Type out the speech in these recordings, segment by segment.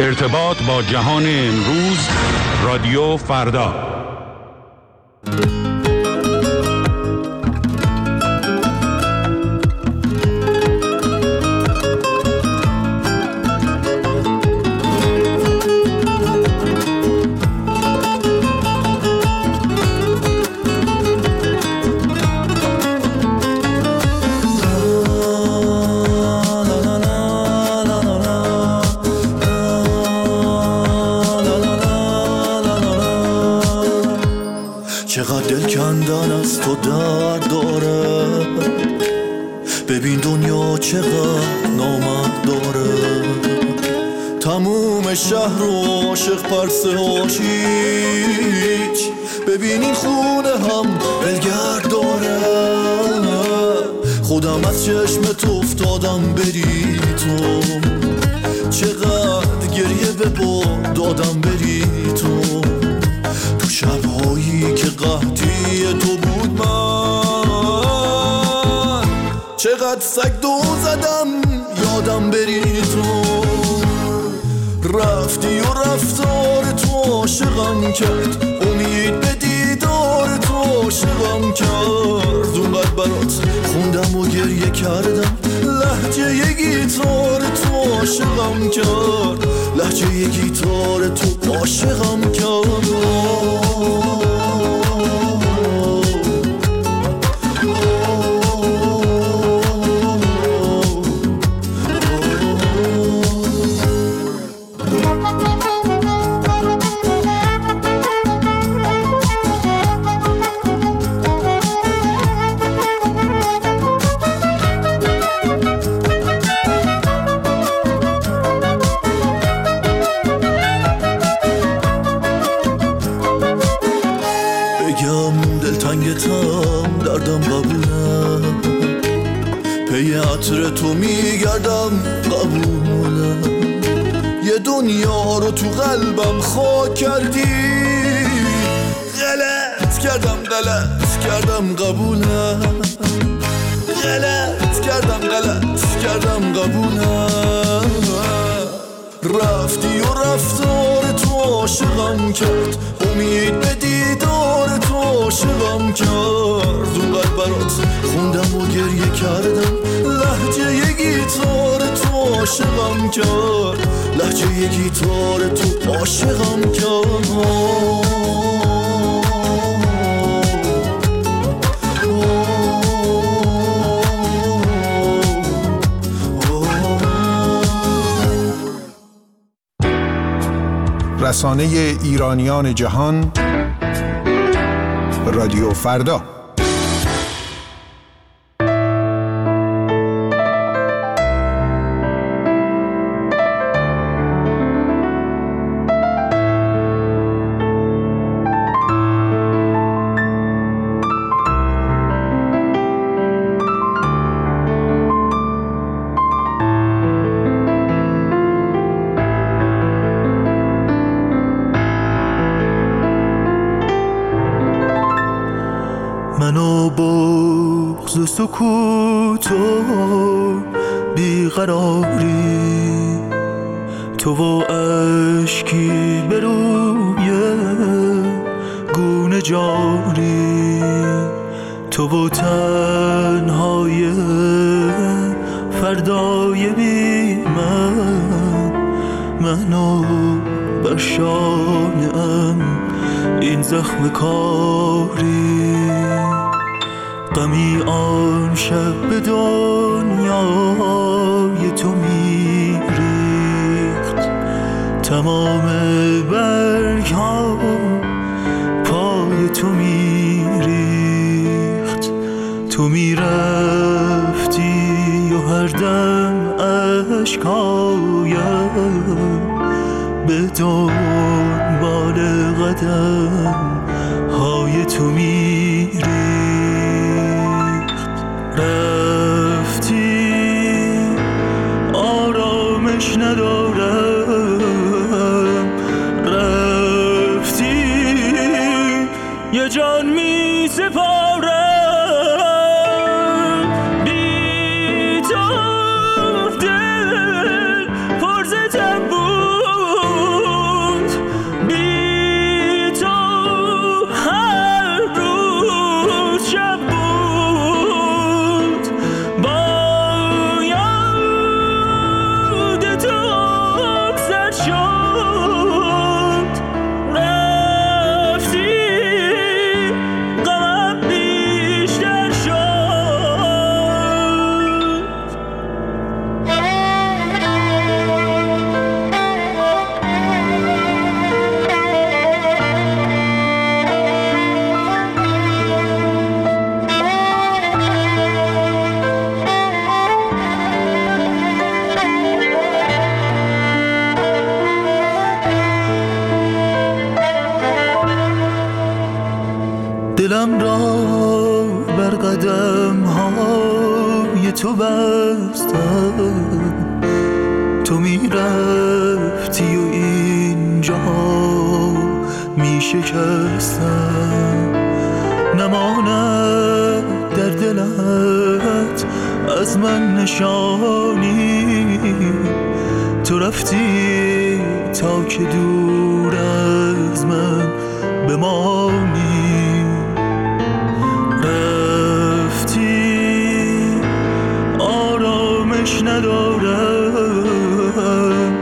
ارتباط با جهان امروز، رادیو فردا. چقدر دل کندن از تو درد داره، ببین دنیا چقدر نامرد داره. تموم شهر رو عاشق پرسه هاشیچ، ببین این خونه هم بلگرد داره. خودم از چشم تو افتادم بری تو، چقدر گریه به باد دادم بری تو. تو شبهایی که قحطی تو بود من، چقدر سگ دو زدم یادم بری تو. رفتی و رفتار تو عاشقم کرد، امید به دیدار تو عاشقم کرد. اونقدر برات خوندم و گریه کردم، لهجه یه گیتار تو عاشقم کرد، لهجه یه گیتار تو عاشقم کرد. دردم قبوله، پی عطر تو میگردم قبوله. یه دنیا رو تو قلبم خاک کردی، غلط کردم قبوله. غلط کردم قبوله. رفتی و رفتار تو عاشقم کرد، امید به دیدار تو عاشقم کرد. اونقدر برات خوندم و گریه کردم، لهجه یه گیتار تو عاشقم کرد، لهجه یه گیتار تو عاشقم کرد. رسانه ایرانیان جهان، رادیو فردا. منو بغض و سکوت و بیقراری، تو و اشکی به روی گونه جاری، تو و تنهای فردای بی منو بر شانه‌ام این زخم کاری. غمی آن شب به دنیای تو میریخت، تمام برگ ها پای تو میریخت. تو میرفتی و هر دم اشکایم به دنبال قدم های تو میریخت. رفتی آرامش ندارم، رفتی یه جان می سپارم، بی تو دل پر ز تب بود. تو بستم، تو میرفتی و اینجا می شکستم. نماند در دلت از من نشانی، تو رفتی تا که دور از من بمانی. رفتی آرامش ندارم،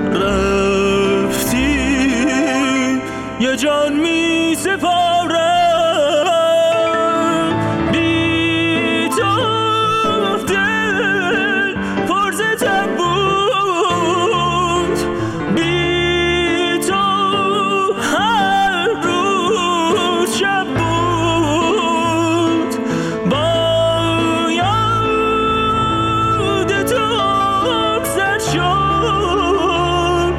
رفتی یه جان می سپارم. بی تو دل پرزتم بود، بی تو هر روز شب بود. با یاد تو اکسر شد،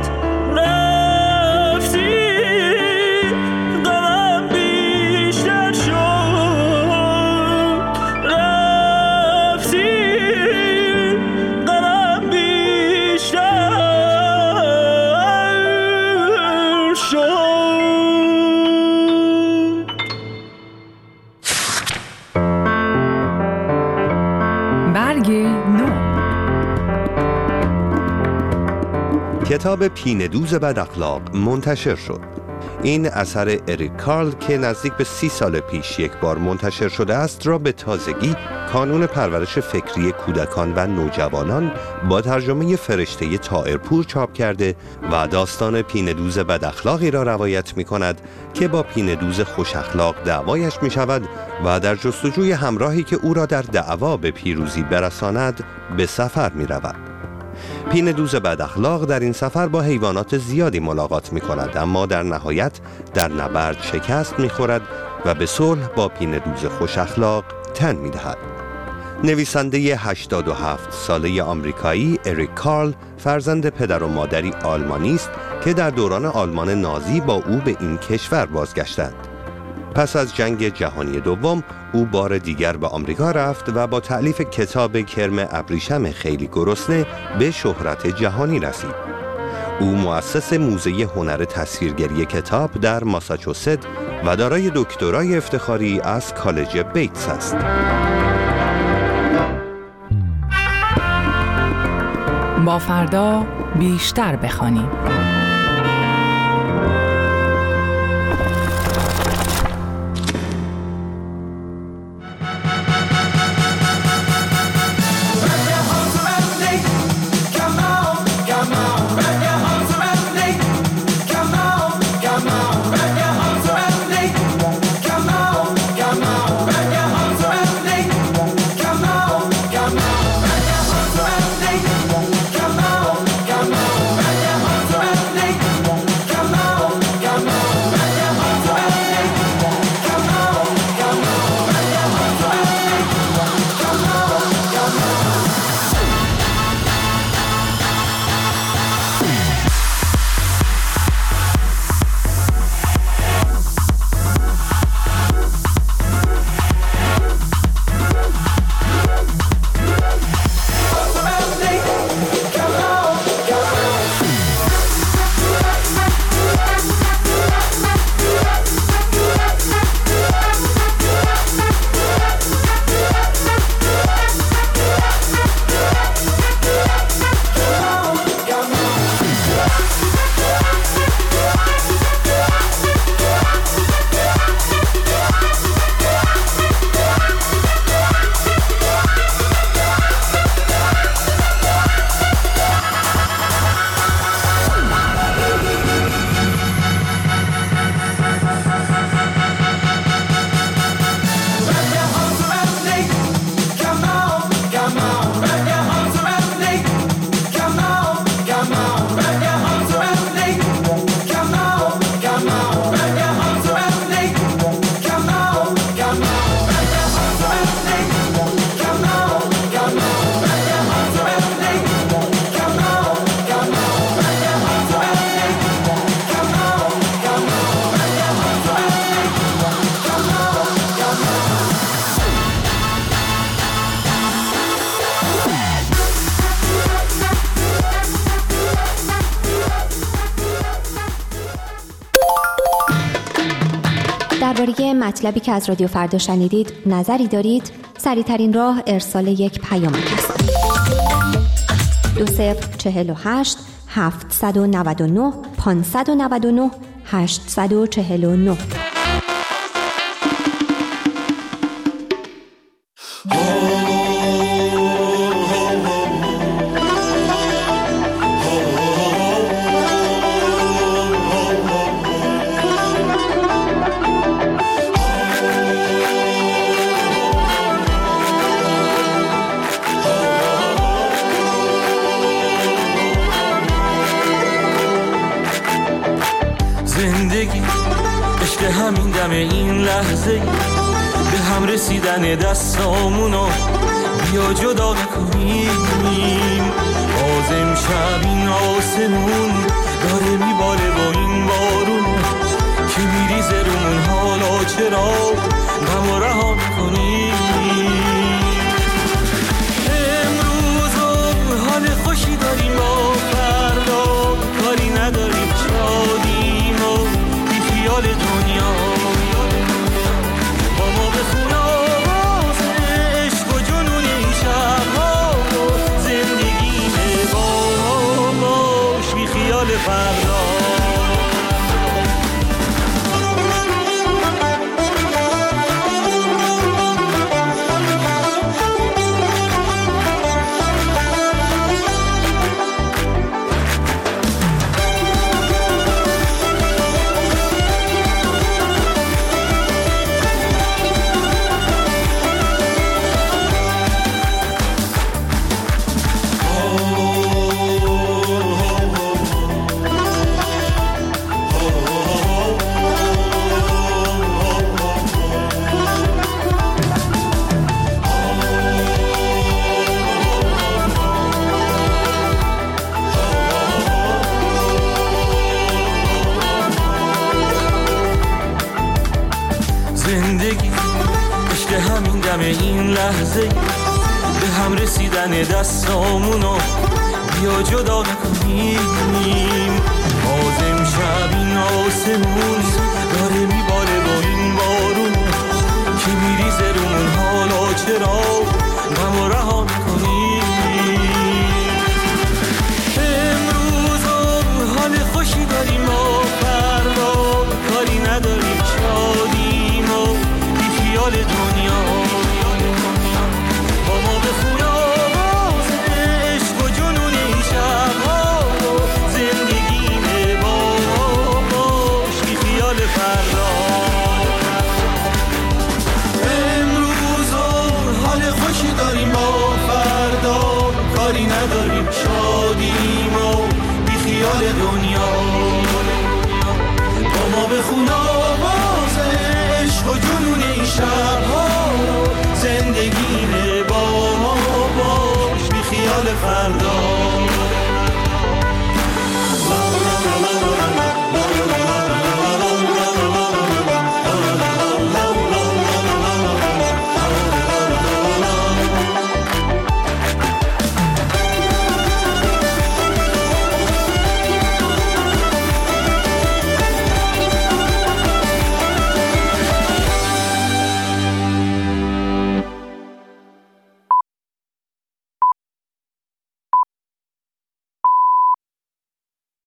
رفتی غمم بیشتر شد، رفتی غمم بیشتر شد. برگ نو. کتاب پینه‌دوز بد اخلاق منتشر شد. این اثر اریک کارل که نزدیک به 30 سال پیش یک بار منتشر شده است را به تازگی کانون پرورش فکری کودکان و نوجوانان با ترجمه فرشته طائرپور چاپ کرده و داستان پینه‌دوز بد اخلاقی را روایت می کند که با پینه‌دوز خوش اخلاق دعوایش می شود و در جستجوی همراهی که او را در دعوا به پیروزی برساند به سفر می رود. پینه‌دوز بد اخلاق در این سفر با حیوانات زیادی ملاقات می کند، اما در نهایت در نبرد شکست می خورد و به صلح با پینه‌دوز خوش اخلاق تن می دهد. نویسنده 87 ساله آمریکایی اریک کارل فرزند پدر و مادری آلمانی است که در دوران آلمان نازی با او به این کشور بازگشتند. پس از جنگ جهانی دوم او بار دیگر به آمریکا رفت و با تألیف کتاب کرم ابریشم خیلی گرسنه به شهرت جهانی رسید. او مؤسس موزه هنر تصویرگری کتاب در ماساچوست و دارای دکترای افتخاری از کالج بیتس است. با فردا بیشتر بخوانیم. درباره مطلبی که از رادیو فردا شنیدید نظری دارید؟ سریع‌ترین راه ارسال یک پیامک است. 2048 799 599 849. زندگی عشق همین دم این لحظه، به هم رسیدن دستامونو بیا جدا نکنیم. باز امشب این آسمون داره میباره با این بارون که میریزه رومون، حالا چرا غم رها میکنیم؟ امروز حال خوشی داریم، با فردا کاری نداریم، شادیم و بی خیال دنیا. با ما بخون آواز عشق و جنون این شبها، زندگیمه باش بی خیال فردا. زندگی عشق همین دم این لحظه، به هم رسیدن دستامونو بیا جدا نکنیم. باز امشب این آسمون